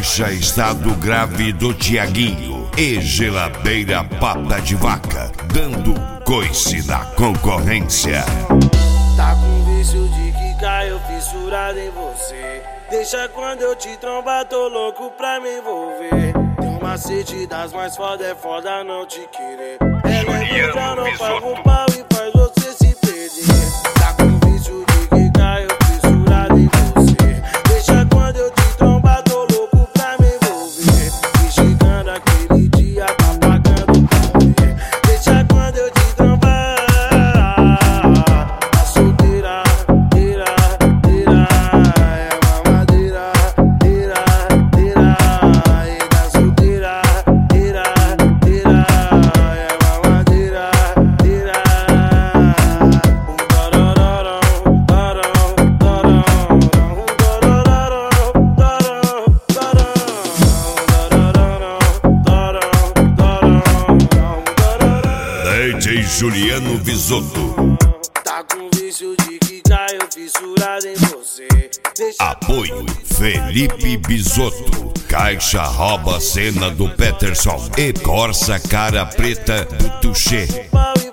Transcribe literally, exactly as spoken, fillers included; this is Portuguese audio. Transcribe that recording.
Baixa estado grave do Tiaguinho e geladeira pata de vaca, dando coice na concorrência. Tá com vício de que caiu fissurado em você. Deixa quando eu te trombar, tô louco pra me envolver. Tem um macete das mais foda, é foda não te querer. Ela é já não paga um pau e faz você se perder. Tá com vício de que caiu fissurado em você. Deixa quando eu te trombar, tô louco pra me envolver. E chegando aquele dia, tá pagando pra ver. Deixa quando eu te trombar. Tá solteira, teira, teira. É mamadeira, teira, teira. E tá solteira, teira, teira. É mamadeira, teira. Um dorororão, dorão, dorão. Um dorororão, dorão, dorão. Um dorororão, dorão, dorão. Um dorororão. D J Juliano Bisotto. Tá com vício de que caiu fissurado em você. Deixa Apoio Felipe Bisotto. Caixa rouba cena do Peterson e Corsa cara preta do Tuxê. pau e